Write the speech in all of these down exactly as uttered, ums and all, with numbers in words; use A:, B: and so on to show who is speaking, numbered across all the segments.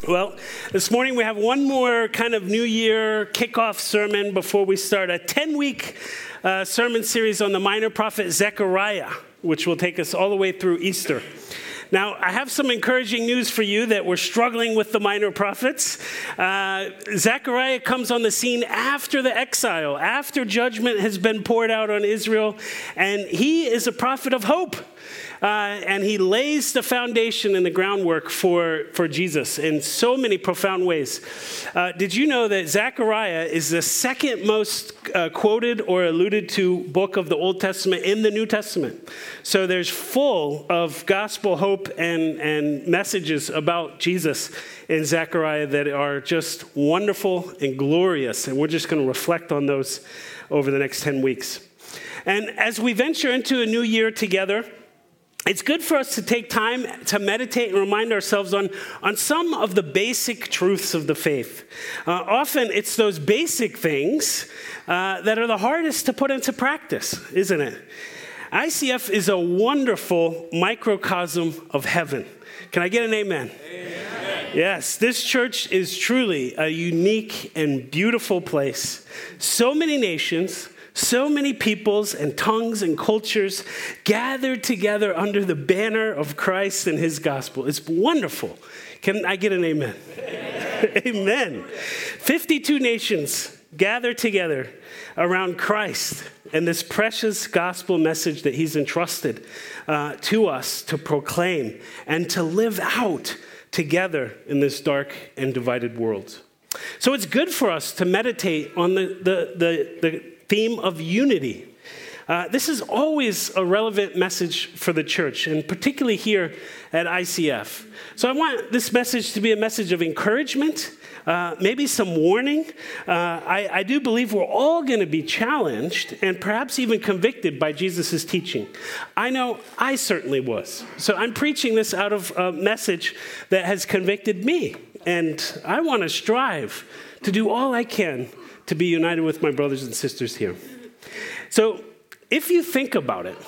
A: Well, this morning we have one more kind of New Year kickoff sermon before we start a ten-week uh, sermon series on the minor prophet Zechariah, which will take us all the way through Easter. Now, I have some encouraging news for you that we're struggling with the minor prophets. Uh, Zechariah comes on the scene after the exile, after judgment has been poured out on Israel, and he is a prophet of hope. Uh, and he lays the foundation and the groundwork for, for Jesus in so many profound ways. Uh, did you know that Zechariah is the second most uh, quoted or alluded to book of the Old Testament in the New Testament? So there's full of gospel hope and, and messages about Jesus in Zechariah that are just wonderful and glorious. And we're just going to reflect on those over the next ten weeks. And as we venture into a new year together, it's good for us to take time to meditate and remind ourselves on, on some of the basic truths of the faith. Uh, often it's those basic things uh, that are the hardest to put into practice, isn't it? I C F is a wonderful microcosm of heaven. Can I get an amen? Amen. Yes, this church is truly a unique and beautiful place. So many nations, so many peoples and tongues and cultures gathered together under the banner of Christ and his gospel. It's wonderful. Can I get an amen? Amen. Amen. fifty-two nations gather together around Christ and this precious gospel message that he's entrusted uh, to us to proclaim and to live out together in this dark and divided world. So it's good for us to meditate on the the the, the theme of unity. Uh, this is always a relevant message for the church, and particularly here at I C F. So I want this message to be a message of encouragement, uh, maybe some warning. Uh, I, I do believe we're all going to be challenged and perhaps even convicted by Jesus' teaching. I know I certainly was. So I'm preaching this out of a message that has convicted me, and I want to strive to do all I can to be united with my brothers and sisters here. So if you think about it,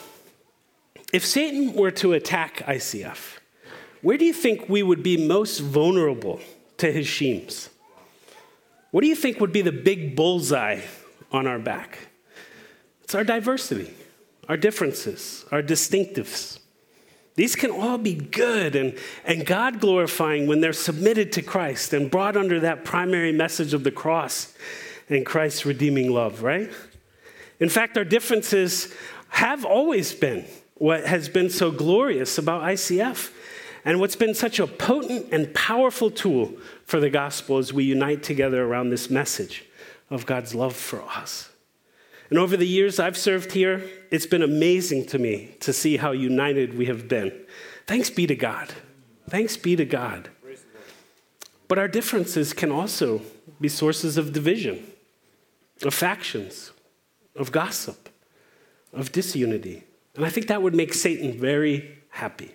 A: if Satan were to attack I C F, where do you think we would be most vulnerable to his schemes? What do you think would be the big bullseye on our back? It's our diversity, our differences, our distinctives. These can all be good and, and God-glorifying when they're submitted to Christ and brought under that primary message of the cross and Christ's redeeming love, right? In fact, our differences have always been what has been so glorious about I C F and what's been such a potent and powerful tool for the gospel as we unite together around this message of God's love for us. And over the years I've served here, it's been amazing to me to see how united we have been. Thanks be to God. Thanks be to God. But our differences can also be sources of division, of factions, of gossip, of disunity. And I think that would make Satan very happy.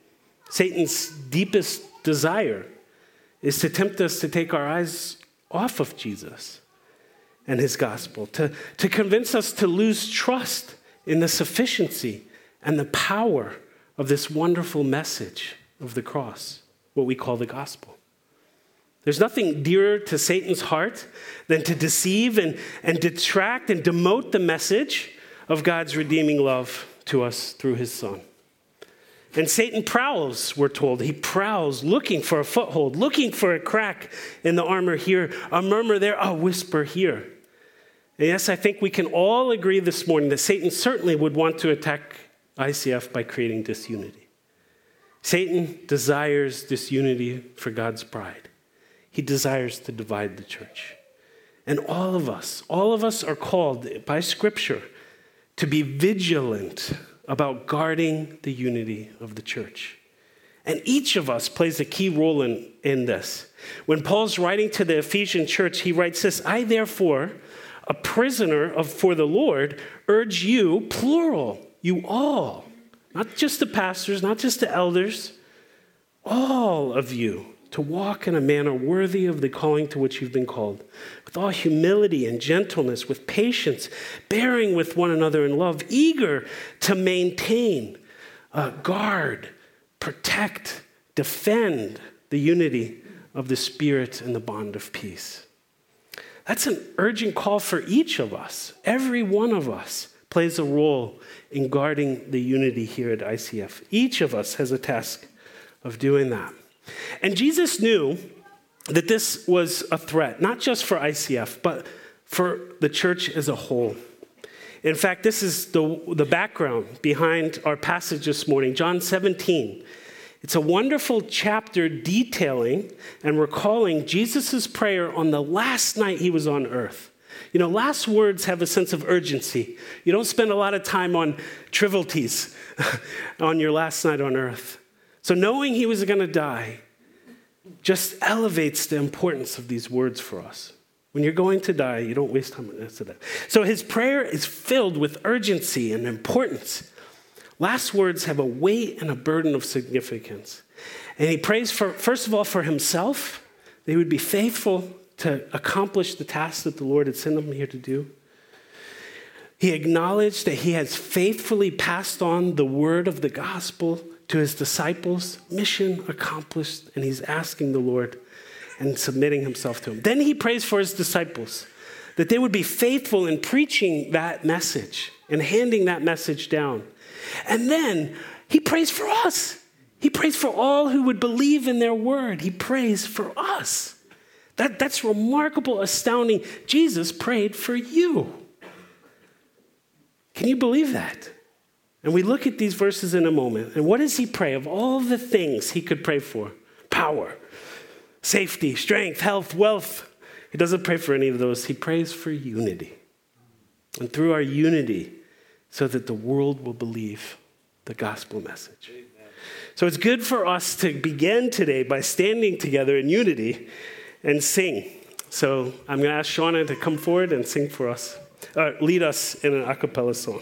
A: Satan's deepest desire is to tempt us to take our eyes off of Jesus and his gospel, to, to convince us to lose trust in the sufficiency and the power of this wonderful message of the cross, what we call the gospel. There's nothing dearer to Satan's heart than to deceive and, and detract and demote the message of God's redeeming love to us through his Son. And Satan prowls, we're told. He prowls, looking for a foothold, looking for a crack in the armor here, a murmur there, a whisper here. And yes, I think we can all agree this morning that Satan certainly would want to attack I C F by creating disunity. Satan desires disunity for God's bride. He desires to divide the church. And all of us, all of us are called by Scripture to be vigilant about guarding the unity of the church. And each of us plays a key role in, in this. When Paul's writing to the Ephesian church, he writes this, I therefore, a prisoner of for the Lord, urge you, plural, you all, not just the pastors, not just the elders, all of you, to walk in a manner worthy of the calling to which you've been called, with all humility and gentleness, with patience, bearing with one another in love, eager to maintain, uh, guard, protect, defend the unity of the Spirit and the bond of peace. That's an urgent call for each of us. Every one of us plays a role in guarding the unity here at I C F. Each of us has a task of doing that. And Jesus knew that this was a threat, not just for I C F, but for the church as a whole. In fact, this is the, the background behind our passage this morning, John seventeen. It's a wonderful chapter detailing and recalling Jesus' prayer on the last night he was on earth. You know, last words have a sense of urgency. You don't spend a lot of time on trivialities on your last night on earth. So knowing he was going to die just elevates the importance of these words for us. When you're going to die, you don't waste time on this. So his prayer is filled with urgency and importance. Last words have a weight and a burden of significance. And he prays, for, first of all, for himself. They would be faithful to accomplish the task that the Lord had sent him here to do. He acknowledged that he has faithfully passed on the word of the gospel to his disciples. Mission accomplished, and he's asking the Lord and submitting himself to him. Then he prays for his disciples, that they would be faithful in preaching that message and handing that message down. And then he prays for us. He prays for all who would believe in their word. He prays for us. That, that's remarkable, astounding. Jesus prayed for you. Can you believe that? And we look at these verses in a moment. And what does he pray? Of all the things he could pray for, power, safety, strength, health, wealth. He doesn't pray for any of those. He prays for unity. And through our unity, so that the world will believe the gospel message. Amen. So it's good for us to begin today by standing together in unity and sing. So I'm going to ask Shauna to come forward and sing for us, uh, lead us in an a cappella song.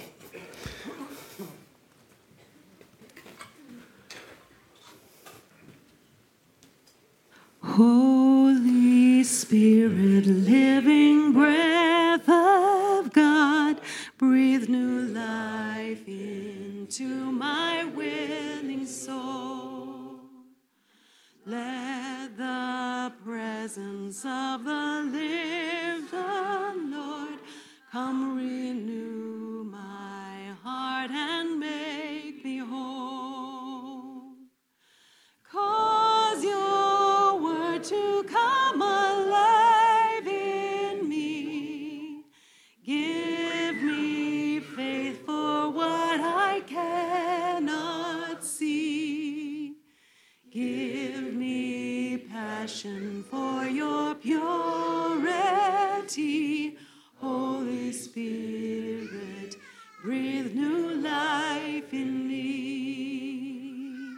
B: Holy Spirit, living breath of God, breathe new life into my willing soul. Let the presence of the living Lord come renew my heart and make me whole. Cause your word to come alive in me. Give me faith for what I cannot see. Give me passion for your purity. Holy Spirit, breathe new life in me.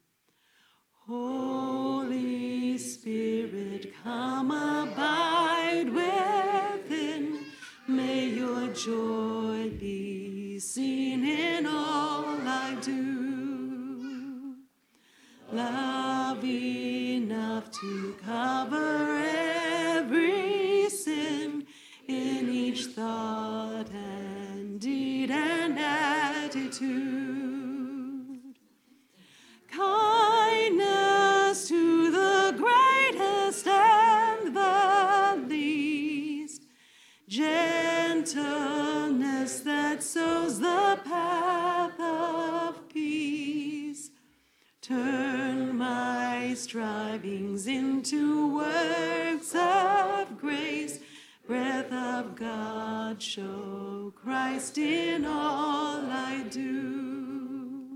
B: Holy Spirit, come abide within. May your joy be seen in all I do. Love enough to cover every sin in each thought and deed and attitude. Kindness to the greatest and the least. Gentleness that sows the path of peace. Turn my strivings into works of grace. Breath of God, show Christ in all I do.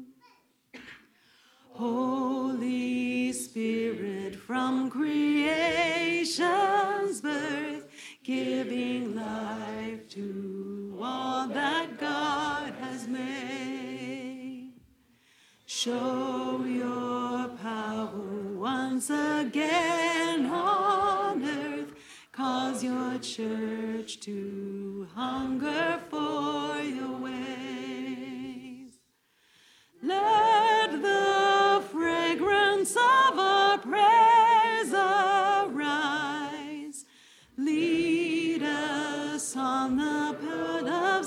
B: Holy Spirit, from creation's birth, giving life to all that God has made. Show your power once again on earth. Cause your church to hunger for your ways. Let the fragrance of our praise arise. Lead us on the path of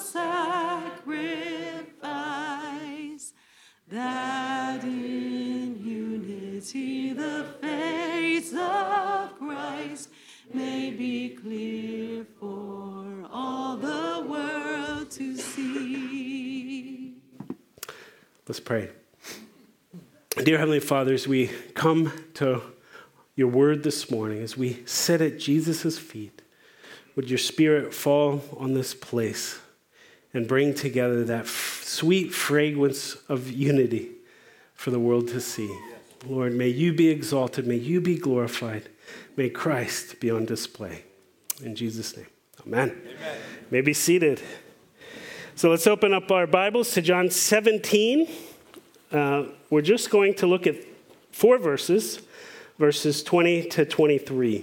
B: sacrifice, that in unity the face of may be clear for all the world to see.
A: Let's pray. Dear Heavenly Father, as we come to your word this morning, as we sit at Jesus' feet, would your Spirit fall on this place and bring together that f- sweet fragrance of unity for the world to see. Lord, may you be exalted. May you be glorified. May Christ be on display. In Jesus' name, amen. Amen. May be seated. So let's open up our Bibles to John seventeen. Uh, we're just going to look at four verses, verses twenty to twenty-three.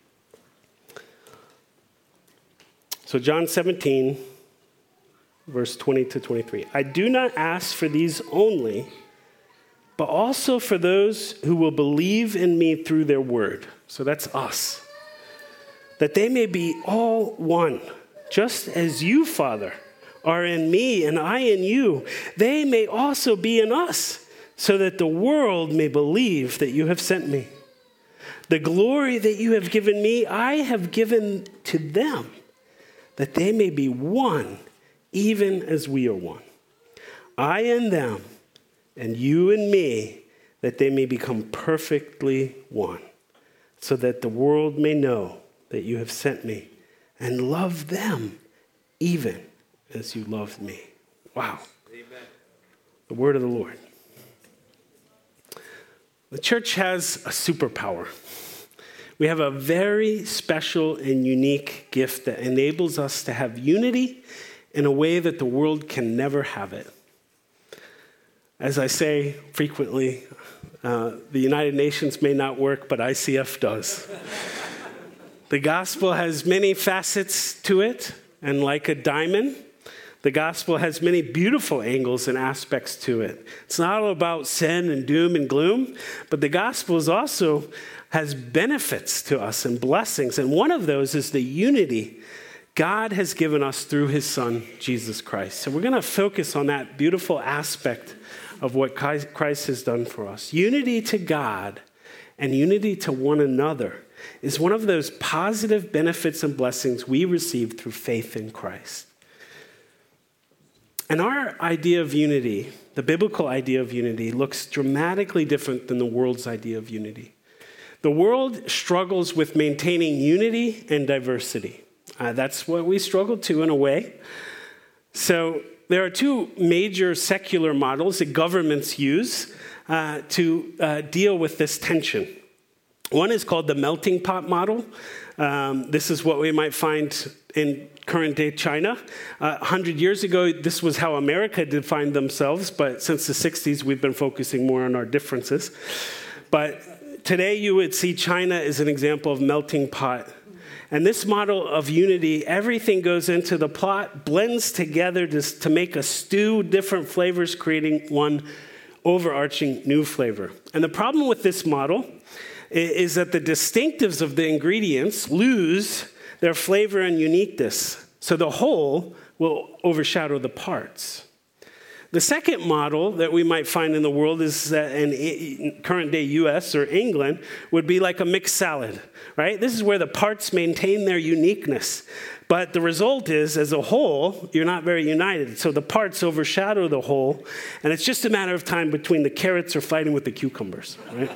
A: So John seventeen, verse twenty to twenty-three. I do not ask for these only, but also for those who will believe in me through their word. So that's us. That they may be all one, just as you, Father, are in me and I in you. They may also be in us, so that the world may believe that you have sent me. The glory that you have given me, I have given to them, that they may be one, even as we are one. I and them, and you and me, that they may become perfectly one, so that the world may know that you have sent me and love them even as you loved me. Wow. Amen. The word of the Lord. The church has a superpower. We have a very special and unique gift that enables us to have unity in a way that the world can never have it. As I say frequently, uh, the United Nations may not work, but I C F does. The gospel has many facets to it, and like a diamond, the gospel has many beautiful angles and aspects to it. It's not all about sin and doom and gloom, but the gospel is also has benefits to us and blessings, and one of those is the unity God has given us through his son, Jesus Christ. So we're going to focus on that beautiful aspect of what Christ has done for us. Unity to God and unity to one another is one of those positive benefits and blessings we receive through faith in Christ. And our idea of unity, the biblical idea of unity, looks dramatically different than the world's idea of unity. The world struggles with maintaining unity and diversity. Uh, that's what we struggle to in a way. So there are two major secular models that governments use uh, to uh, deal with this tension. One is called the melting pot model. Um, this is what we might find in current day China. Uh, one hundred years ago, this was how America defined themselves, but since the sixties, we've been focusing more on our differences. But today, you would see China as an example of melting pot. And this model of unity, everything goes into the pot, blends together to, to make a stew, different flavors, creating one overarching new flavor. And the problem with this model is that the distinctives of the ingredients lose their flavor and uniqueness. So the whole will overshadow the parts. The second model that we might find in the world is that in current day U S or England would be like a mixed salad, right? This is where the parts maintain their uniqueness. But the result is, as a whole, you're not very united. So the parts overshadow the whole, and it's just a matter of time between the carrots are fighting with the cucumbers, right?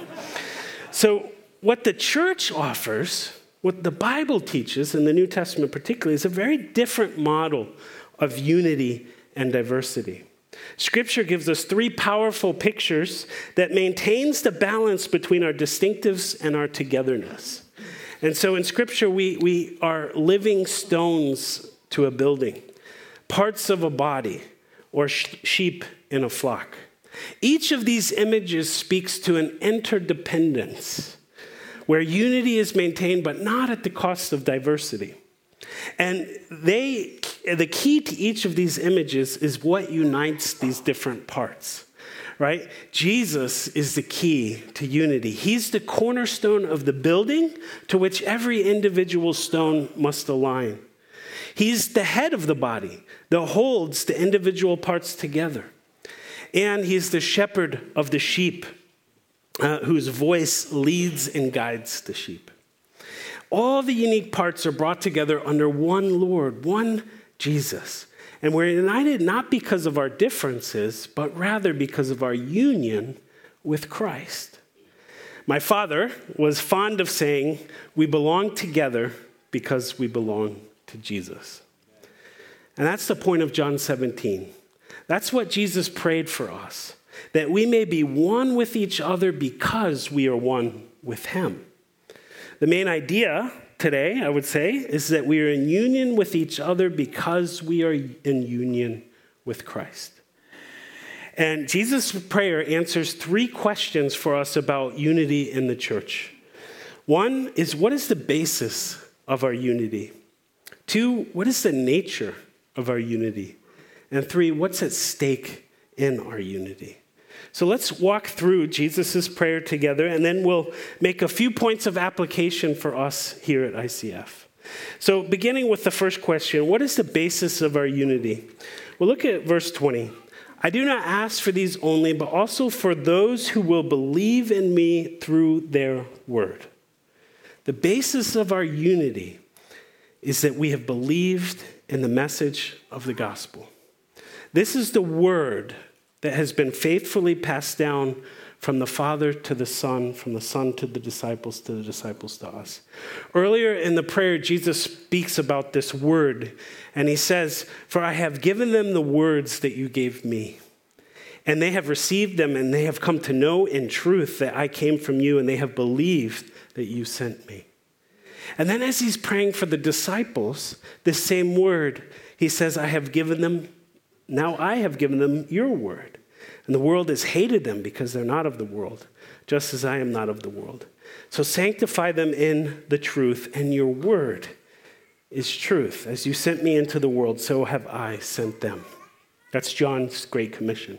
A: So what the church offers, what the Bible teaches, in the New Testament particularly, is a very different model of unity and diversity. Scripture gives us three powerful pictures that maintains the balance between our distinctives and our togetherness. And so in Scripture, we, we are living stones to a building, parts of a body, or sh- sheep in a flock. Each of these images speaks to an interdependence where unity is maintained, but not at the cost of diversity. And they, the key to each of these images is what unites these different parts, right? Jesus is the key to unity. He's the cornerstone of the building to which every individual stone must align. He's the head of the body that holds the individual parts together. And he's the shepherd of the sheep, uh, whose voice leads and guides the sheep. All the unique parts are brought together under one Lord, one Jesus. And we're united not because of our differences, but rather because of our union with Christ. My father was fond of saying, we belong together because we belong to Jesus. And that's the point of John seventeen. That's what Jesus prayed for us, that we may be one with each other because we are one with him. The main idea today, I would say, is that we are in union with each other because we are in union with Christ. And Jesus' prayer answers three questions for us about unity in the church. One is, what is the basis of our unity? Two, what is the nature of our unity? And three, what's at stake in our unity? So let's walk through Jesus' prayer together, and then we'll make a few points of application for us here at I C F. So beginning with the first question, what is the basis of our unity? Well, look at verse twenty. I do not ask for these only, but also for those who will believe in me through their word. The basis of our unity is that we have believed in the message of the gospel. This is the word that has been faithfully passed down from the Father to the Son, from the Son to the disciples, to the disciples to us. Earlier in the prayer, Jesus speaks about this word, and he says, for I have given them the words that you gave me, and they have received them, and they have come to know in truth that I came from you, and they have believed that you sent me. And then as he's praying for the disciples, this same word, he says, I have given them, now I have given them your word. And the world has hated them because they're not of the world, just as I am not of the world. So sanctify them in the truth, and your word is truth. As you sent me into the world, so have I sent them. That's John's Great Commission.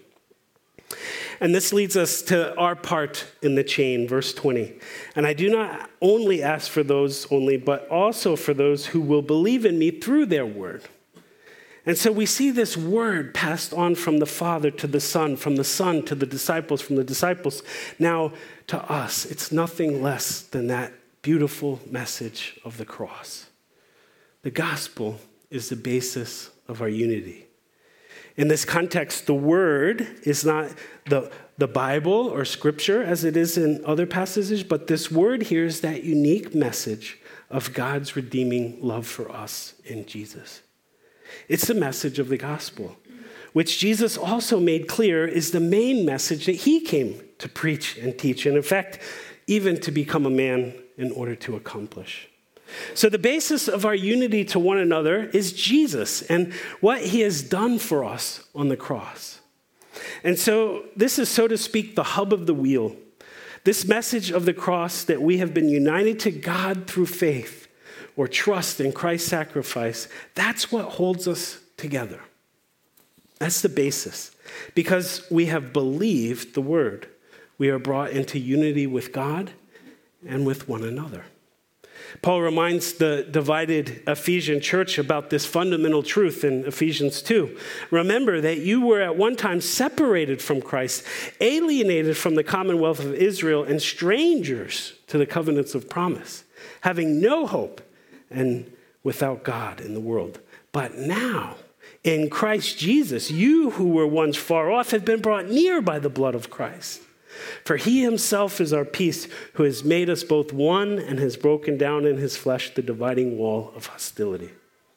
A: And this leads us to our part in the chain, verse twenty. And I do not only ask for those only, but also for those who will believe in me through their word. And so we see this word passed on from the Father to the Son, from the Son to the disciples, from the disciples now to us. It's nothing less than that beautiful message of the cross. The gospel is the basis of our unity. In this context, the word is not the, the Bible or scripture as it is in other passages, but this word here is that unique message of God's redeeming love for us in Jesus. It's the message of the gospel, which Jesus also made clear is the main message that he came to preach and teach, and in fact, even to become a man in order to accomplish. So the basis of our unity to one another is Jesus and what he has done for us on the cross. And so this is, so to speak, the hub of the wheel. This message of the cross that we have been united to God through faith or trust in Christ's sacrifice, that's what holds us together. That's the basis. Because we have believed the word, we are brought into unity with God and with one another. Paul reminds the divided Ephesian church about this fundamental truth in Ephesians two. Remember that you were at one time separated from Christ, alienated from the commonwealth of Israel, and strangers to the covenants of promise, having no hope and without God in the world. But now, in Christ Jesus, you who were once far off have been brought near by the blood of Christ. For he himself is our peace, who has made us both one and has broken down in his flesh the dividing wall of hostility.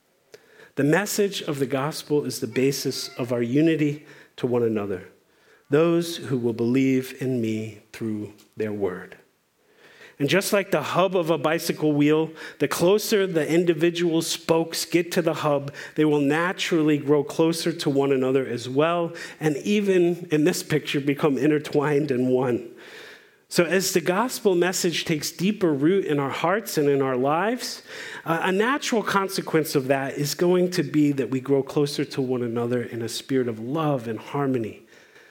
A: The message of the gospel is the basis of our unity to one another, those who will believe in me through their word. And just like the hub of a bicycle wheel, the closer the individual spokes get to the hub, they will naturally grow closer to one another as well, and even in this picture become intertwined in one. So as the gospel message takes deeper root in our hearts and in our lives, uh, a natural consequence of that is going to be that we grow closer to one another in a spirit of love and harmony.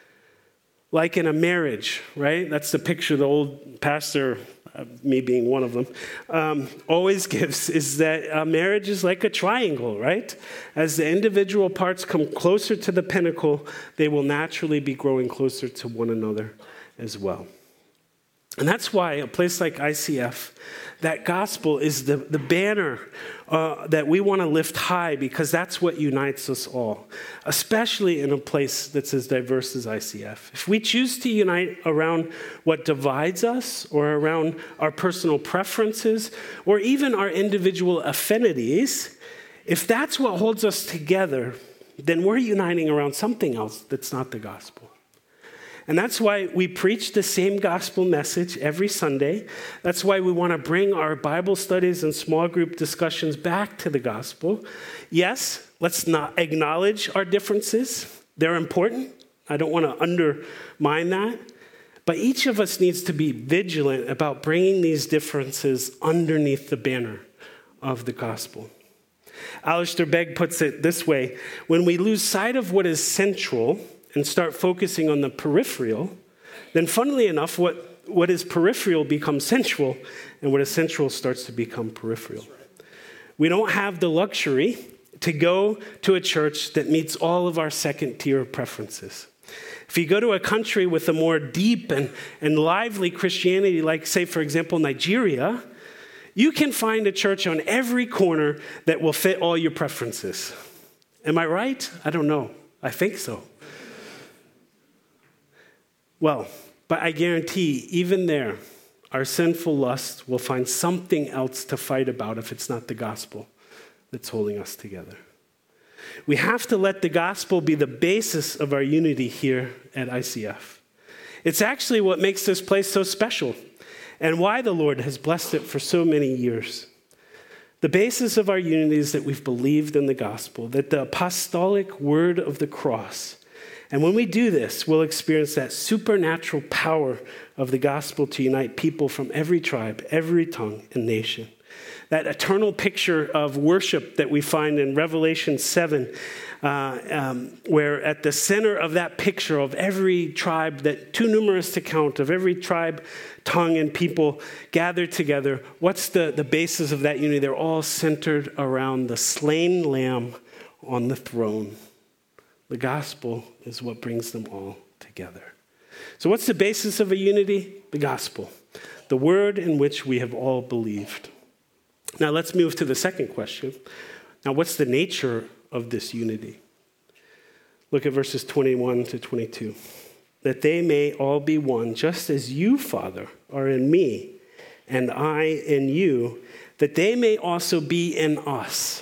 A: Like in a marriage, right? That's the picture the old pastor, uh, me being one of them, um, always gives, is that a marriage is like a triangle, right? As the individual parts come closer to the pinnacle, they will naturally be growing closer to one another as well. And that's why a place like I C F, that gospel is the, the banner uh, that we want to lift high, because that's what unites us all, especially in a place that's as diverse as I C F. If we choose to unite around what divides us, or around our personal preferences, or even our individual affinities, if that's what holds us together, then we're uniting around something else that's not the gospel. And that's why we preach the same gospel message every Sunday. That's why we want to bring our Bible studies and small group discussions back to the gospel. Yes, let's not acknowledge our differences. They're important. I don't want to undermine that. But each of us needs to be vigilant about bringing these differences underneath the banner of the gospel. Alistair Begg puts it this way: when we lose sight of what is central and start focusing on the peripheral, then funnily enough, what, what is peripheral becomes central, and what is central starts to become peripheral. We don't have the luxury to go to a church that meets all of our second-tier preferences. If you go to a country with a more deep and, and lively Christianity, like, say, for example, Nigeria, you can find a church on every corner that will fit all your preferences. Am I right? I don't know. I think so. Well, but I guarantee, even there, our sinful lust will find something else to fight about if it's not the gospel that's holding us together. We have to let the gospel be the basis of our unity here at I C F. It's actually what makes this place so special, and why the Lord has blessed it for so many years. The basis of our unity is that we've believed in the gospel, that the apostolic word of the cross. And when we do this, we'll experience that supernatural power of the gospel to unite people from every tribe, every tongue, and nation. That eternal picture of worship that we find in Revelation seven, uh, um, where at the center of that picture of every tribe, that too numerous to count, of every tribe, tongue, and people gathered together, what's the, the basis of that unity? They're all centered around the slain lamb on the throne. The gospel is what brings them all together. So what's the basis of a unity? The gospel, the word in which we have all believed. Now let's move to the second question. Now, what's the nature of this unity? Look at verses twenty-one to twenty-two. That they may all be one, just as you, Father, are in me, and I in you, that they may also be in us,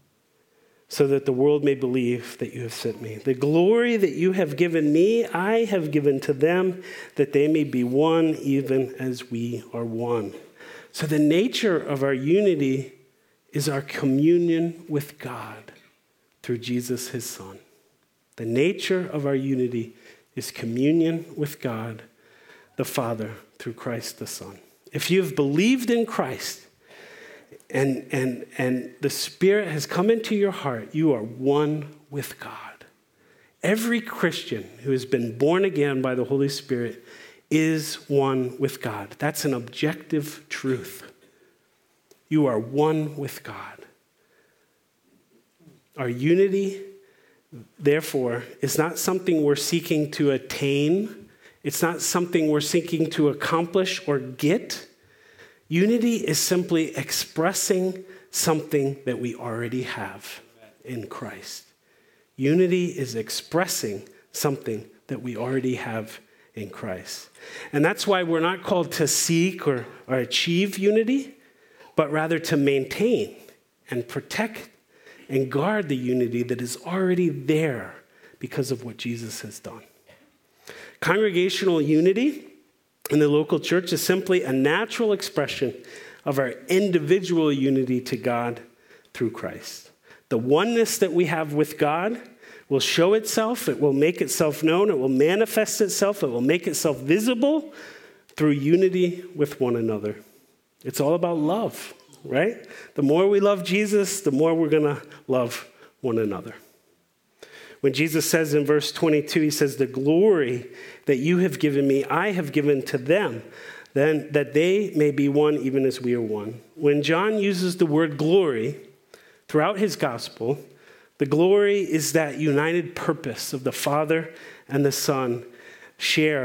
A: so that the world may believe that you have sent me. The glory that you have given me, I have given to them, that they may be one even as we are one. So the nature of our unity is our communion with God through Jesus, his Son. The nature of our unity is communion with God, the Father, through Christ, the Son. If you've believed in Christ, And, and, and the Spirit has come into your heart, you are one with God. Every Christian who has been born again by the Holy Spirit is one with God. That's an objective truth. You are one with God. Our unity, therefore, is not something we're seeking to attain. It's not something we're seeking to accomplish or get. Unity is simply expressing something that we already have in Christ. Unity is expressing something that we already have in Christ. And that's why we're not called to seek or, or achieve unity, but rather to maintain and protect and guard the unity that is already there because of what Jesus has done. Congregational unity in the local church is simply a natural expression of our individual unity to God through Christ. The oneness that we have with God will show itself, it will make itself known, it will manifest itself, it will make itself visible through unity with one another. It's all about love, right? The more we love Jesus, the more we're going to love one another. When Jesus says in verse twenty-two, he says, the glory that you have given me, I have given to them, then that they may be one even as we are one. When John uses the word glory throughout his gospel, the glory is that united purpose of the Father and the Son share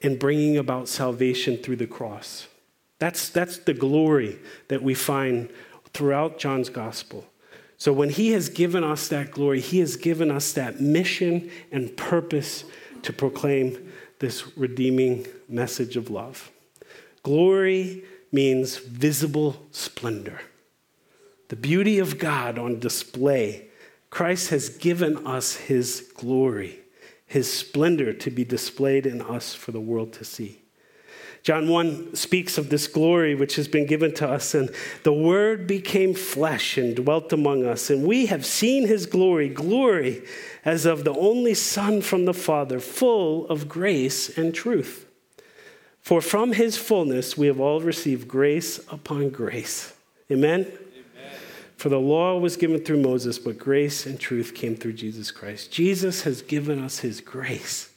A: in bringing about salvation through the cross. That's, that's the glory that we find throughout John's gospel. So when he has given us that glory, he has given us that mission and purpose to proclaim this redeeming message of love. Glory means visible splendor. The beauty of God on display. Christ has given us his glory, his splendor to be displayed in us for the world to see. John one speaks of this glory which has been given to us, and the Word became flesh and dwelt among us, and we have seen his glory, glory as of the only Son from the Father, full of grace and truth. For from his fullness we have all received grace upon grace. Amen? Amen. For the law was given through Moses, but grace and truth came through Jesus Christ. Jesus has given us his grace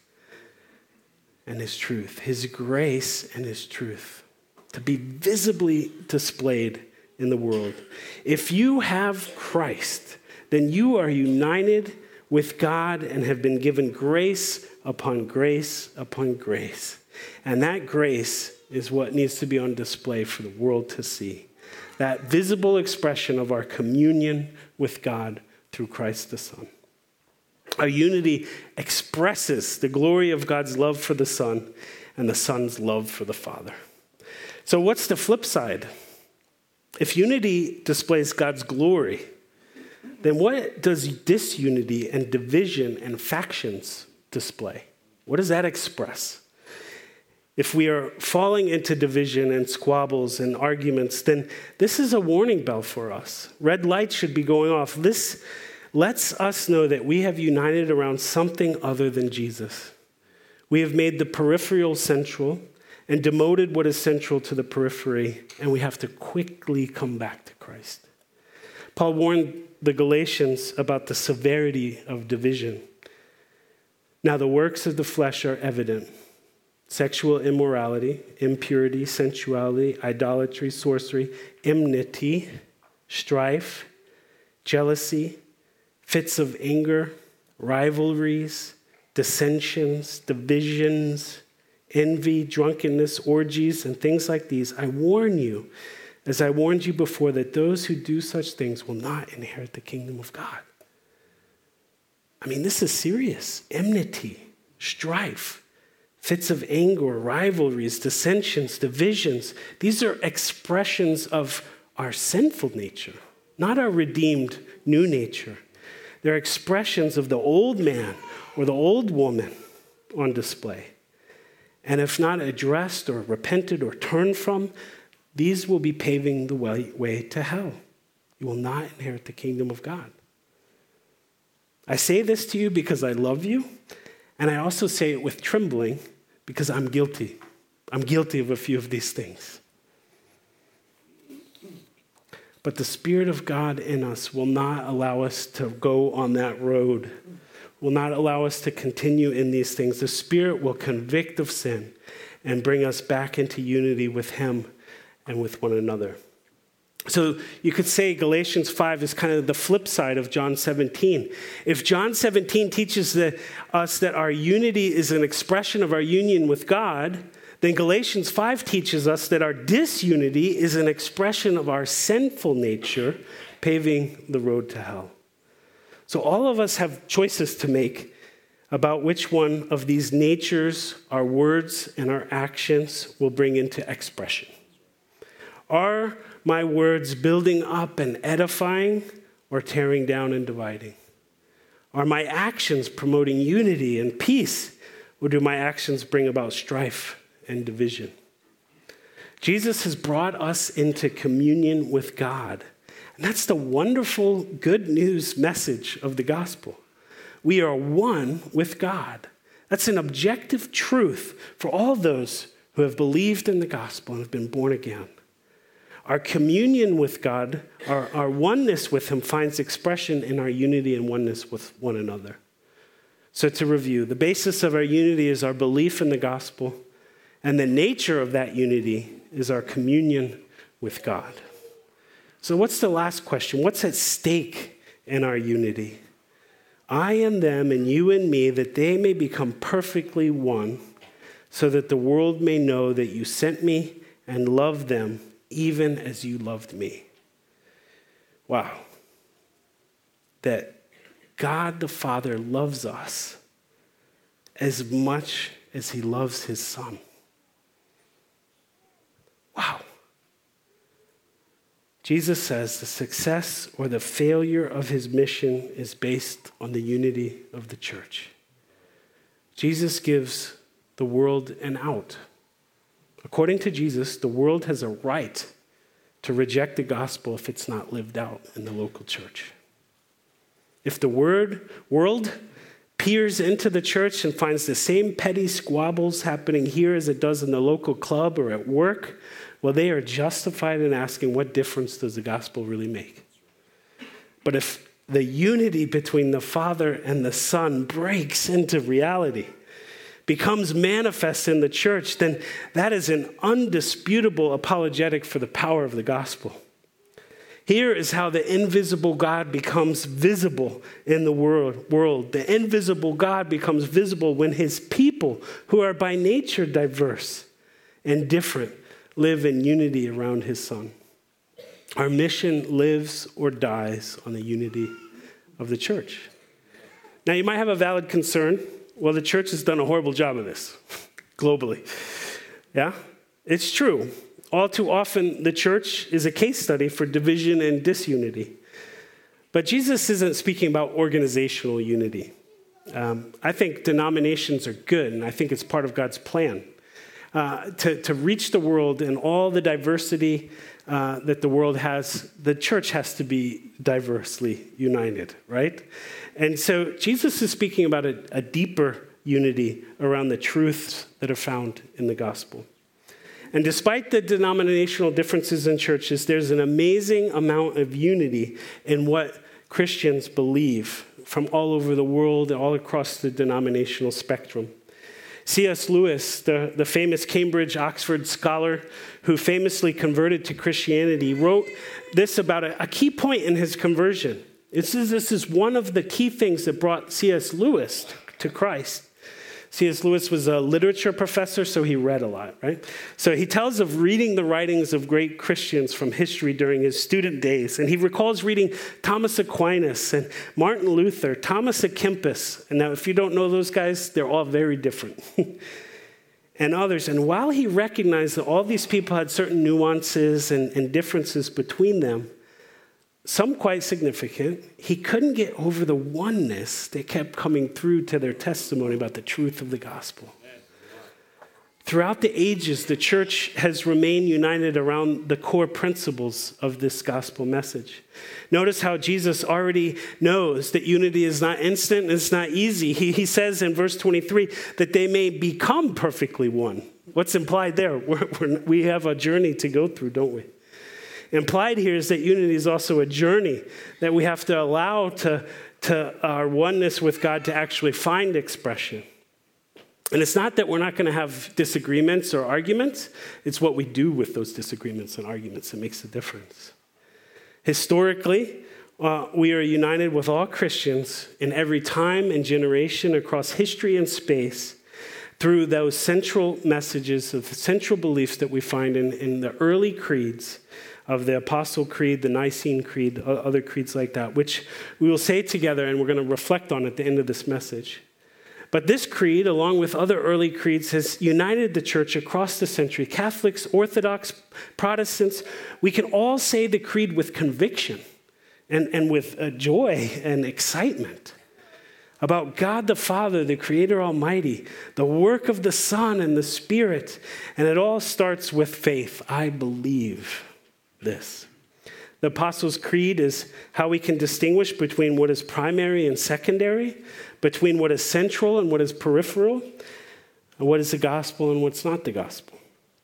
A: and his truth, his grace and his truth, to be visibly displayed in the world. If you have Christ, then you are united with God and have been given grace upon grace upon grace. And that grace is what needs to be on display for the world to see. That visible expression of our communion with God through Christ the Son. Our unity expresses the glory of God's love for the Son and the Son's love for the Father. So what's the flip side? If unity displays God's glory, then what does disunity and division and factions display? What does that express? If we are falling into division and squabbles and arguments, then this is a warning bell for us. Red lights should be going off. This lets us know that we have united around something other than Jesus. We have made the peripheral central and demoted what is central to the periphery, and we have to quickly come back to Christ. Paul warned the Galatians about the severity of division. Now the works of the flesh are evident: sexual immorality, impurity, sensuality, idolatry, sorcery, enmity, strife, jealousy, fits of anger, rivalries, dissensions, divisions, envy, drunkenness, orgies, and things like these. I warn you, as I warned you before, that those who do such things will not inherit the kingdom of God. I mean, this is serious. Enmity, strife, fits of anger, rivalries, dissensions, divisions. These are expressions of our sinful nature, not our redeemed new nature. They're expressions of the old man or the old woman on display. And if not addressed or repented or turned from, these will be paving the way, way to hell. You will not inherit the kingdom of God. I say this to you because I love you, and I also say it with trembling because I'm guilty. I'm guilty of a few of these things. But the Spirit of God in us will not allow us to go on that road, will not allow us to continue in these things. The Spirit will convict of sin and bring us back into unity with Him and with one another. So you could say Galatians five is kind of the flip side of John seventeen. If John seventeen teaches that, us that our unity is an expression of our union with God, then Galatians five teaches us that our disunity is an expression of our sinful nature, paving the road to hell. So all of us have choices to make about which one of these natures, our words and our actions, will bring into expression. Are my words building up and edifying, or tearing down and dividing? Are my actions promoting unity and peace, or do my actions bring about strife and division? Jesus has brought us into communion with God. And that's the wonderful good news message of the gospel. We are one with God. That's an objective truth for all those who have believed in the gospel and have been born again. Our communion with God, our, our oneness with Him, finds expression in our unity and oneness with one another. So to review, the basis of our unity is our belief in the gospel, and the nature of that unity is our communion with God. So what's the last question? What's at stake in our unity? I and them and you and me, that they may become perfectly one, so that the world may know that you sent me and loved them even as you loved me. Wow. That God the Father loves us as much as he loves his Son. Wow. Jesus says the success or the failure of his mission is based on the unity of the church. Jesus gives the world an out. According to Jesus, the world has a right to reject the gospel if it's not lived out in the local church. If the word world peers into the church and finds the same petty squabbles happening here as it does in the local club or at work, well, they are justified in asking, what difference does the gospel really make? But if the unity between the Father and the Son breaks into reality, becomes manifest in the church, then that is an undisputable apologetic for the power of the gospel. Here is how the invisible God becomes visible in the world. world. The invisible God becomes visible when his people, who are by nature diverse and different, live in unity around his Son. Our mission lives or dies on the unity of the church. Now, you might have a valid concern. Well, the church has done a horrible job of this globally. Yeah, it's true. All too often, the church is a case study for division and disunity. But Jesus isn't speaking about organizational unity. Um, I think denominations are good, and I think it's part of God's plan uh, to, to reach the world and all the diversity uh, that the world has. The church has to be diversely united, right? And so Jesus is speaking about a, a deeper unity around the truths that are found in the gospel. And despite the denominational differences in churches, there's an amazing amount of unity in what Christians believe from all over the world, all across the denominational spectrum. C S Lewis, the, the famous Cambridge Oxford scholar who famously converted to Christianity, wrote this about a, a key point in his conversion. This is, this is one of the key things that brought C S Lewis to Christ. C S Lewis was a literature professor, so he read a lot, right? So he tells of reading the writings of great Christians from history during his student days. And he recalls reading Thomas Aquinas and Martin Luther, Thomas à Kempis. And now, if you don't know those guys, they're all very different. And others. And while he recognized that all these people had certain nuances and, and differences between them, some quite significant, he couldn't get over the oneness that kept coming through to their testimony about the truth of the gospel. Throughout the ages, the church has remained united around the core principles of this gospel message. Notice how Jesus already knows that unity is not instant and it's not easy. He, he says in verse twenty-three that they may become perfectly one. What's implied there? We're, we're, we have a journey to go through, don't we? Implied here is that unity is also a journey that we have to allow to, to our oneness with God to actually find expression. And it's not that we're not going to have disagreements or arguments. It's what we do with those disagreements and arguments that makes the difference. Historically, uh, we are united with all Christians in every time and generation across history and space through those central messages of central beliefs that we find in, in the early creeds of the Apostle Creed, the Nicene Creed, other creeds like that, which we will say together and we're going to reflect on at the end of this message. But this creed, along with other early creeds, has united the church across the century. Catholics, Orthodox, Protestants, we can all say the creed with conviction and, and with uh, joy and excitement about God the Father, the Creator Almighty, the work of the Son and the Spirit. And it all starts with faith. I believe this. The Apostles' Creed is how we can distinguish between what is primary and secondary, between what is central and what is peripheral, and what is the gospel and what's not the gospel.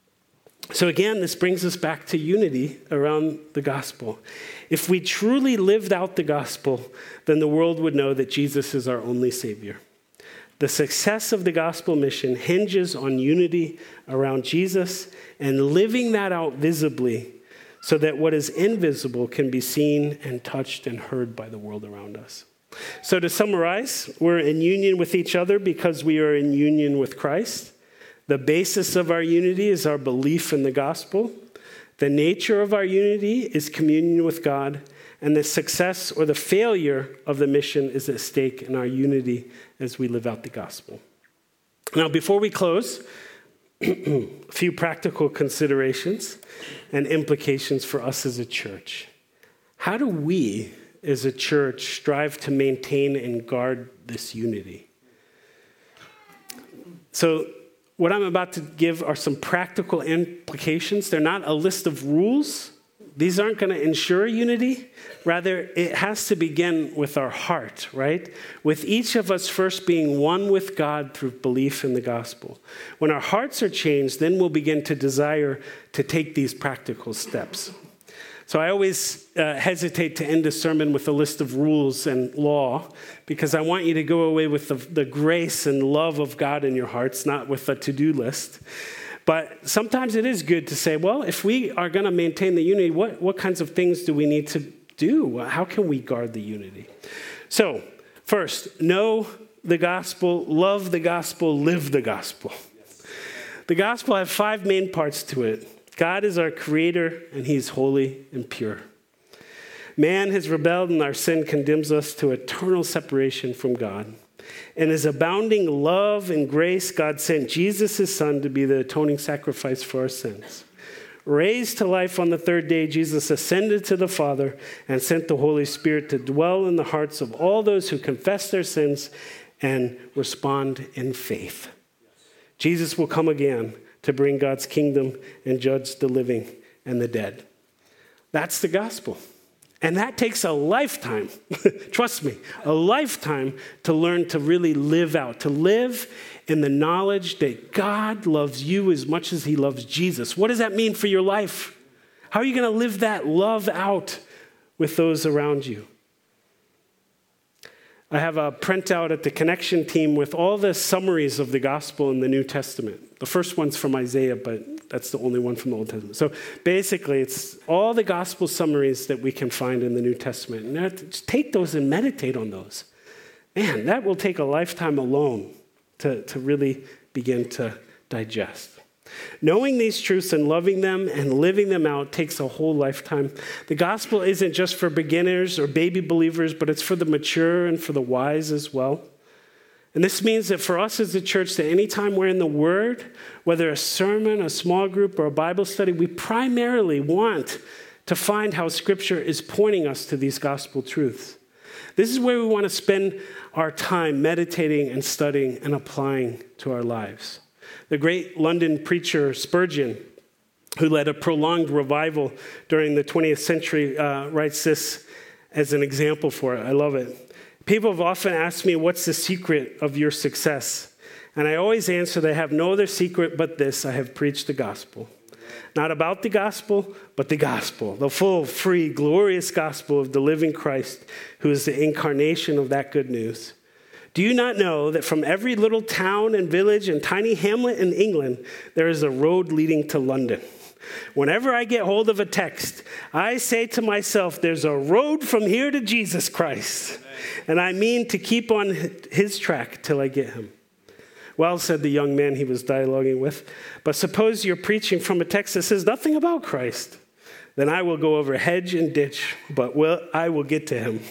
A: So again, this brings us back to unity around the gospel. If we truly lived out the gospel, then the world would know that Jesus is our only Savior. The success of the gospel mission hinges on unity around Jesus and living that out visibly so that what is invisible can be seen and touched and heard by the world around us. So to summarize, we're in union with each other because we are in union with Christ. The basis of our unity is our belief in the gospel. The nature of our unity is communion with God. And the success or the failure of the mission is at stake in our unity as we live out the gospel. Now, before we close, a few practical considerations and implications for us as a church. How do we, as a church, strive to maintain and guard this unity? So, what I'm about to give are some practical implications. They're not a list of rules. These aren't going to ensure unity. Rather, it has to begin with our heart, right? With each of us first being one with God through belief in the gospel. When our hearts are changed, then we'll begin to desire to take these practical steps. So I always uh, hesitate to end a sermon with a list of rules and law, because I want you to go away with the, the grace and love of God in your hearts, not with a to-do list. But sometimes it is good to say, well, if we are going to maintain the unity, what, what kinds of things do we need to do? How can we guard the unity? So, first, know the gospel, love the gospel, live the gospel. The gospel has five main parts to it. God is our creator, and he's holy and pure. Man has rebelled, and our sin condemns us to eternal separation from God. In his abounding love and grace, God sent Jesus, his son, to be the atoning sacrifice for our sins. Raised to life on the third day, Jesus ascended to the Father and sent the Holy Spirit to dwell in the hearts of all those who confess their sins and respond in faith. Jesus will come again to bring God's kingdom and judge the living and the dead. That's the gospel. And that takes a lifetime, trust me, a lifetime to learn to really live out, to live in the knowledge that God loves you as much as he loves Jesus. What does that mean for your life? How are you going to live that love out with those around you? I have a printout at the Connection team with all the summaries of the gospel in the New Testament. The first one's from Isaiah, but that's the only one from the Old Testament. So basically, it's all the gospel summaries that we can find in the New Testament. And that, just take those and meditate on those. Man, that will take a lifetime alone to, to really begin to digest. Knowing these truths and loving them and living them out takes a whole lifetime. The gospel isn't just for beginners or baby believers, but it's for the mature and for the wise as well. And this means that for us as a church, that anytime we're in the Word, whether a sermon, a small group, or a Bible study, we primarily want to find how Scripture is pointing us to these gospel truths. This is where we want to spend our time meditating and studying and applying to our lives. The great London preacher Spurgeon, who led a prolonged revival during the twentieth century, uh, writes this as an example for it. I love it. People have often asked me, what's the secret of your success? And I always answer that I have no other secret but this: I have preached the gospel. Not about the gospel, but the gospel, the full, free, glorious gospel of the living Christ, who is the incarnation of that good news. Do you not know that from every little town and village and tiny hamlet in England, there is a road leading to London? Whenever I get hold of a text, I say to myself, there's a road from here to Jesus Christ. And I mean to keep on his track till I get him. Well, said the young man he was dialoguing with, but suppose you're preaching from a text that says nothing about Christ. Then I will go over hedge and ditch, but will, I will get to him.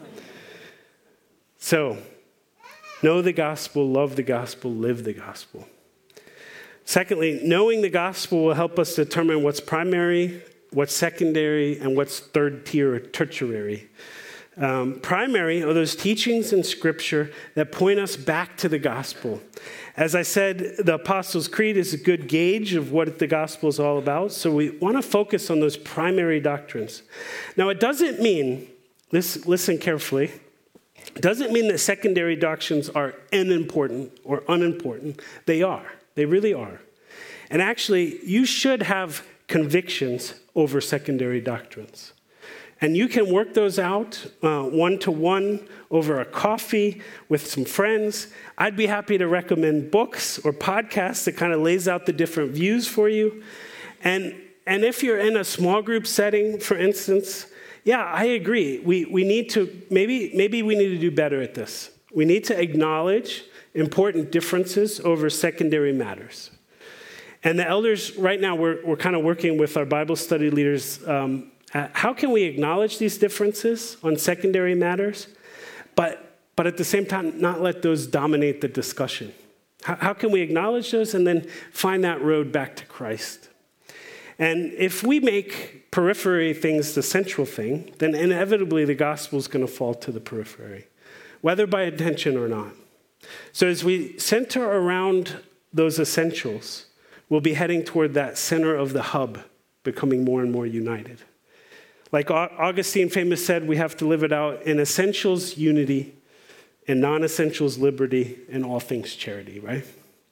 A: So, know the gospel, love the gospel, live the gospel. Secondly, knowing the gospel will help us determine what's primary, what's secondary, and what's third tier or tertiary. Um, primary are those teachings in Scripture that point us back to the gospel. As I said, the Apostles' Creed is a good gauge of what the gospel is all about, so we want to focus on those primary doctrines. Now, it doesn't mean, listen, listen carefully, it doesn't mean that secondary doctrines are unimportant or unimportant. They are. They really are. And actually, you should have convictions over secondary doctrines. And you can work those out uh, one-to-one over a coffee with some friends. I'd be happy to recommend books or podcasts that kind of lays out the different views for you. And, and if you're in a small group setting, for instance, yeah, I agree. We, we need to, maybe, maybe we need to do better at this. We need to acknowledge important differences over secondary matters. And the elders, right now, we're, we're kind of working with our Bible study leaders. Um, how can we acknowledge these differences on secondary matters, but, but at the same time, not let those dominate the discussion? How, how can we acknowledge those and then find that road back to Christ? And if we make periphery things the central thing, then inevitably the gospel is going to fall to the periphery, whether by intention or not. So as we center around those essentials, we'll be heading toward that center of the hub, becoming more and more united. Like Augustine famously said, we have to live it out in essentials, unity, in non-essentials, liberty, in all things, charity, right?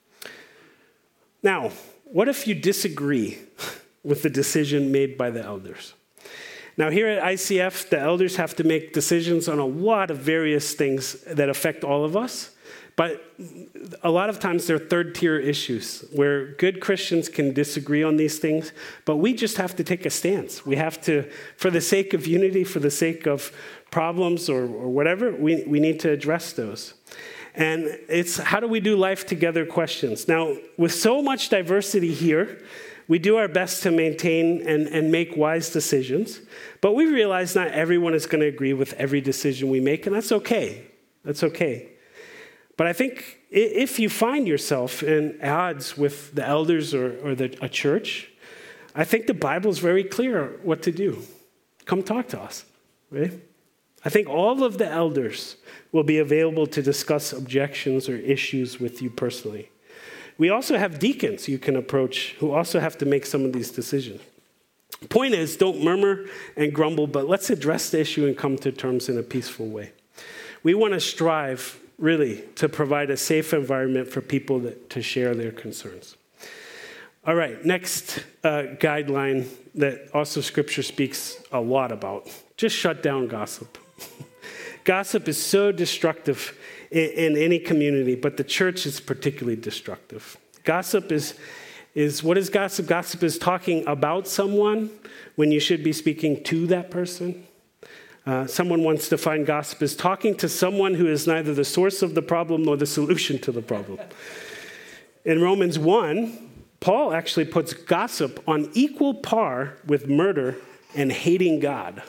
A: Now, what if you disagree with the decision made by the elders? Now, here at I C F, the elders have to make decisions on a lot of various things that affect all of us, but a lot of times they're third-tier issues where good Christians can disagree on these things, but we just have to take a stance. We have to, for the sake of unity, for the sake of problems or, or whatever, we, we need to address those. And it's how do we do life together questions. Now, with so much diversity here, we do our best to maintain and, and make wise decisions, but we realize not everyone is going to agree with every decision we make, and that's okay. That's okay. But I think if you find yourself in odds with the elders or, or the, a church, I think the Bible is very clear what to do. Come talk to us, right? I think all of the elders will be available to discuss objections or issues with you personally. We also have deacons you can approach who also have to make some of these decisions. Point is, don't murmur and grumble, but let's address the issue and come to terms in a peaceful way. We want to strive, really, to provide a safe environment for people that, to share their concerns. All right, next uh, guideline that also Scripture speaks a lot about. Just shut down gossip. Gossip is so destructive in, in any community, but the church is particularly destructive. Gossip is, is, what is gossip? Gossip is talking about someone when you should be speaking to that person. Uh, someone once defined gossip as talking to someone who is neither the source of the problem nor the solution to the problem. In Romans one, Paul actually puts gossip on equal par with murder and hating God.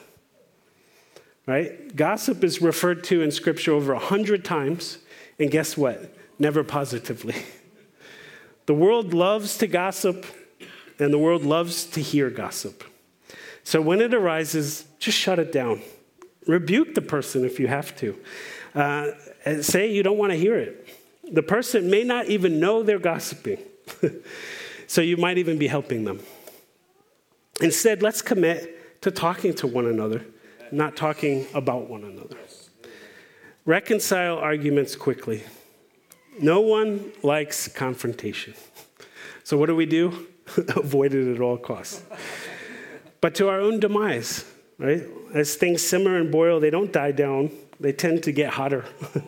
A: Right? Gossip is referred to in Scripture over a hundred times, and guess what? Never positively. The world loves to gossip, and the world loves to hear gossip. So when it arises, just shut it down. Rebuke the person if you have to. Uh, and say you don't want to hear it. The person may not even know they're gossiping. So you might even be helping them. Instead, let's commit to talking to one another, not talking about one another. Reconcile arguments quickly. No one likes confrontation. So what do we do? Avoid it at all costs. But to our own demise, right? As things simmer and boil, they don't die down. They tend to get hotter.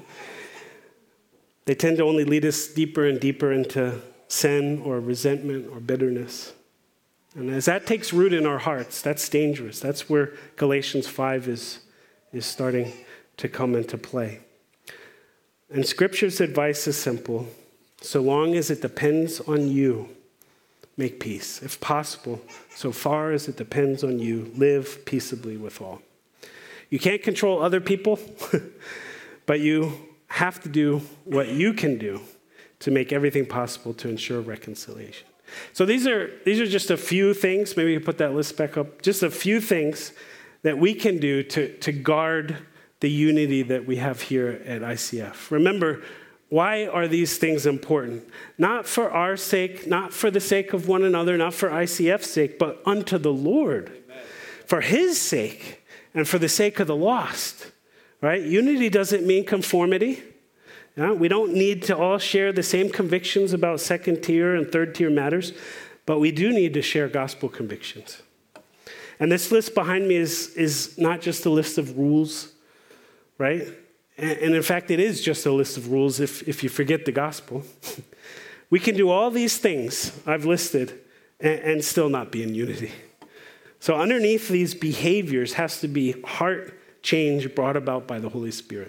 A: They tend to only lead us deeper and deeper into sin or resentment or bitterness. And as that takes root in our hearts, that's dangerous. That's where Galatians five is, is starting to come into play. And Scripture's advice is simple. So long as it depends on you, make peace. If possible, so far as it depends on you, live peaceably with all. You can't control other people, but you have to do what you can do to make everything possible to ensure reconciliation. So these are these are just a few things. Maybe you put that list back up. Just a few things that we can do to, to guard the unity that we have here at I C F. Remember, why are these things important? Not for our sake, not for the sake of one another, not for I C F's sake, but unto the Lord. Amen. For his sake and for the sake of the lost. Right? Unity doesn't mean conformity. Yeah, we don't need to all share the same convictions about second tier and third tier matters, but we do need to share gospel convictions. And this list behind me is, is not just a list of rules, right? And, and in fact, it is just a list of rules if, if you forget the gospel. We can do all these things I've listed and, and still not be in unity. So underneath these behaviors has to be heart change brought about by the Holy Spirit.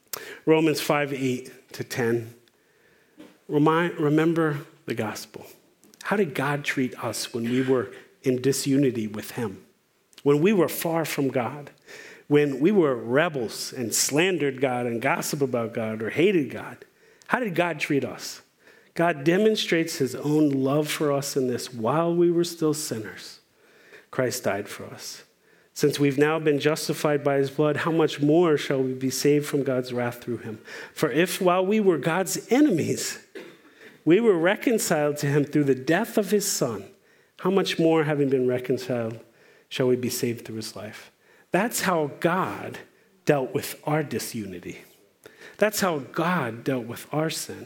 A: Romans five, eight to ten. Remind, remember the gospel. How did God treat us when we were in disunity with him? When we were far from God? When we were rebels and slandered God and gossiped about God or hated God? How did God treat us? God demonstrates his own love for us in this: while we were still sinners, Christ died for us. Since we've now been justified by his blood, how much more shall we be saved from God's wrath through him? For if while we were God's enemies, we were reconciled to him through the death of his son, how much more, having been reconciled, shall we be saved through his life? That's how God dealt with our disunity. That's how God dealt with our sin.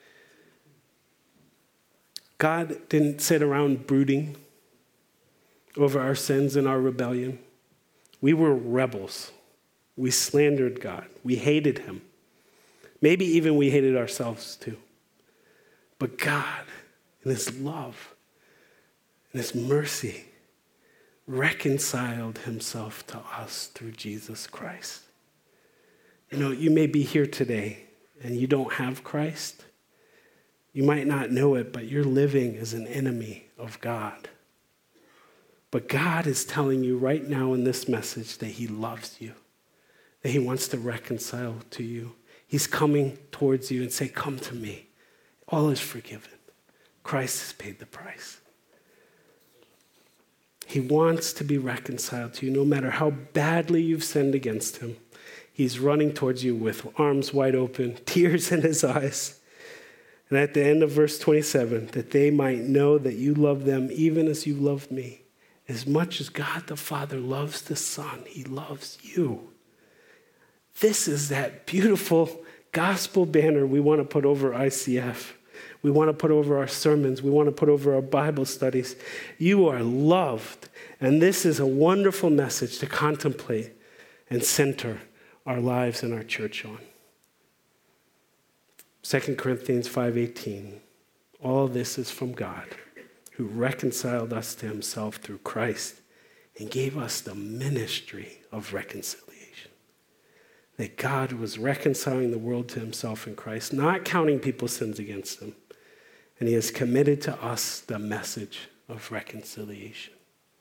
A: God didn't sit around brooding over our sins and our rebellion. We were rebels. We slandered God. We hated him. Maybe even we hated ourselves too. But God, in his love and his mercy, reconciled himself to us through Jesus Christ. You know, you may be here today and you don't have Christ. You might not know it, but you're living as an enemy of God. But God is telling you right now in this message that he loves you, that he wants to reconcile to you. He's coming towards you and say, come to me. All is forgiven. Christ has paid the price. He wants to be reconciled to you no matter how badly you've sinned against him. He's running towards you with arms wide open, tears in his eyes. And at the end of verse twenty-seven, that they might know that you love them even as you loved me. As much as God the Father loves the Son, he loves you. This is that beautiful gospel banner we want to put over I C F. We want to put over our sermons. We want to put over our Bible studies. You are loved. And this is a wonderful message to contemplate and center our lives and our church on. Second Corinthians five eighteen. All this is from God, who reconciled us to himself through Christ and gave us the ministry of reconciliation. That God was reconciling the world to himself in Christ, not counting people's sins against them. And he has committed to us the message of reconciliation.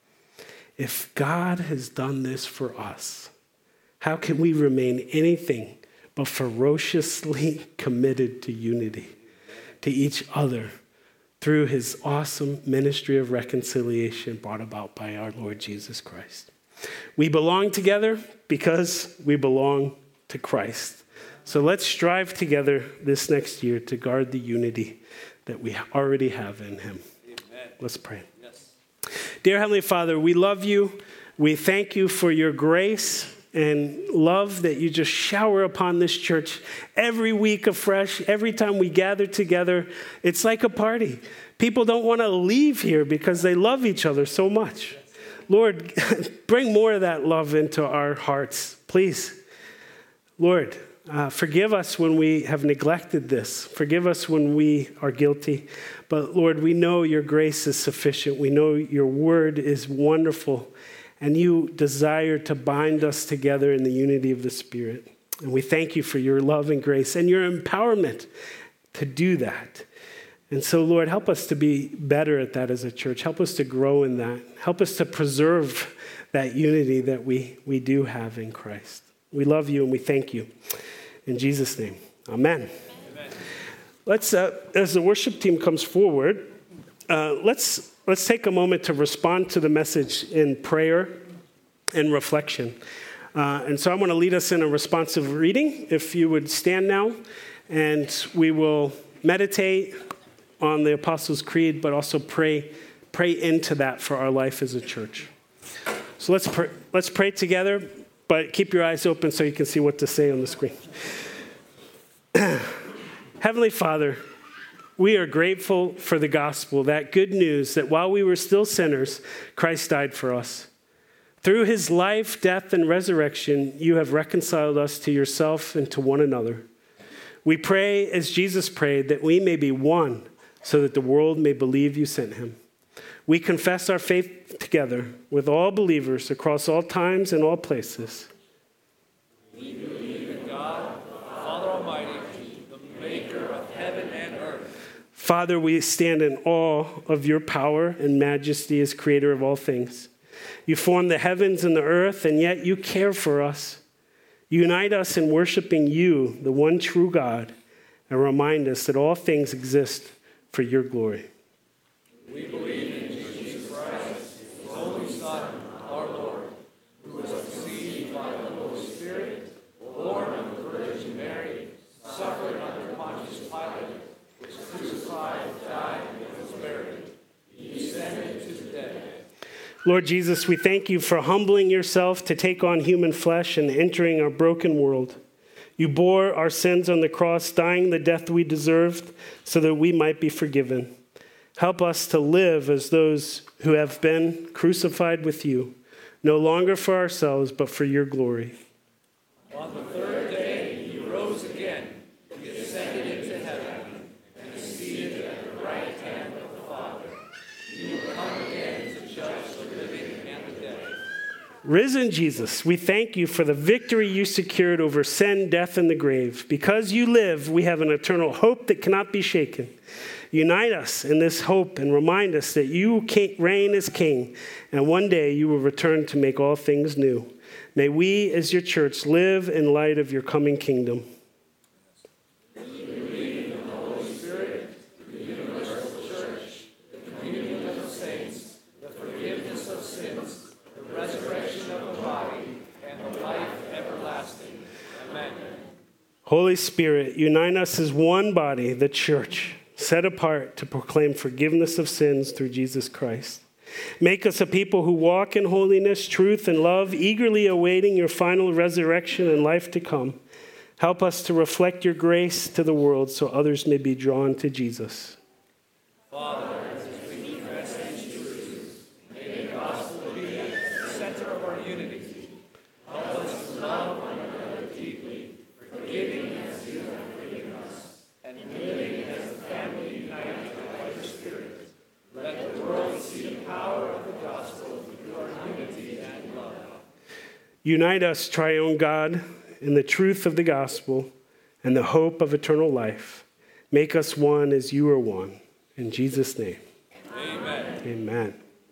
A: If God has done this for us, how can we remain anything but ferociously committed to unity, to each other, through his awesome ministry of reconciliation brought about by our Lord Jesus Christ? We belong together because we belong to Christ. So let's strive together this next year to guard the unity that we already have in him. Amen. Let's pray. Yes. Dear Heavenly Father, we love you. We thank you for your grace and love that you just shower upon this church every week afresh. Every time we gather together, it's like a party. People don't want to leave here because they love each other so much. Lord, bring more of that love into our hearts, please. Lord, uh, forgive us when we have neglected this. Forgive us when we are guilty. But Lord, we know your grace is sufficient. We know your word is wonderful. And you desire to bind us together in the unity of the Spirit. And we thank you for your love and grace and your empowerment to do that. And so, Lord, help us to be better at that as a church. Help us to grow in that. Help us to preserve that unity that we, we do have in Christ. We love you and we thank you. In Jesus' name, amen. Amen. Let's, uh, as the worship team comes forward, uh, let's let's take a moment to respond to the message in prayer and reflection. Uh, and so I want to lead us in a responsive reading. If you would stand now, and we will meditate on the Apostles' Creed, but also pray pray into that for our life as a church. So let's pray, let's pray together, but keep your eyes open so you can see what to say on the screen. Heavenly Father, we are grateful for the gospel, that good news that while we were still sinners, Christ died for us. Through his life, death, and resurrection, you have reconciled us to yourself and to one another. We pray as Jesus prayed that we may be one so that the world may believe you sent him. We confess our faith together with all believers across all times and all places.
C: We believe in God, the Father Almighty, the maker of heaven and earth.
A: Father, we stand in awe of your power and majesty as creator of all things. You formed the heavens and the earth, and yet you care for us. Unite us in worshiping you, the one true God, and remind us that all things exist for your glory.
D: We believe in Jesus Christ, his only Son, our Lord, who was conceived by the Holy Spirit, born of the Virgin Mary, suffered under Pontius Pilate, was crucified, died, and was buried. He descended to the dead.
A: Lord Jesus, we thank you for humbling yourself to take on human flesh and entering our broken world. You bore our sins on the cross, dying the death we deserved so that we might be forgiven. Help us to live as those who have been crucified with you, no longer for ourselves, but for your glory.
D: On the third day, he rose again. He ascended into heaven and is seated at the right hand of the Father. He will come again to judge the living and the dead.
A: Risen Jesus, we thank you for the victory you secured over sin, death, and the grave. Because you live, we have an eternal hope that cannot be shaken. Unite us in this hope and remind us that you reign as King, and one day you will return to make all things new. May we, as your church, live in light of your coming kingdom.
D: We believe in the Holy Spirit, the universal church, the communion of the saints, the forgiveness of sins, the resurrection of the body, and the life everlasting. Amen.
A: Holy Spirit, unite us as one body, the church, set apart to proclaim forgiveness of sins through Jesus Christ. Make us a people who walk in holiness, truth, and love, eagerly awaiting your final resurrection and life to come. Help us to reflect your grace to the world so others may be drawn to Jesus.
D: Father, as we confess these truths, may the gospel be at the center of our unity. Help us to love one another deeply, forgiving as you have forgiven us, and living as a family united by your Spirit. Let the world see the power of the gospel through our unity and love.
A: Unite us, triune God, in the truth of the gospel and the hope of eternal life. Make us one as you are one. In Jesus' name.
D: Amen.
A: Amen.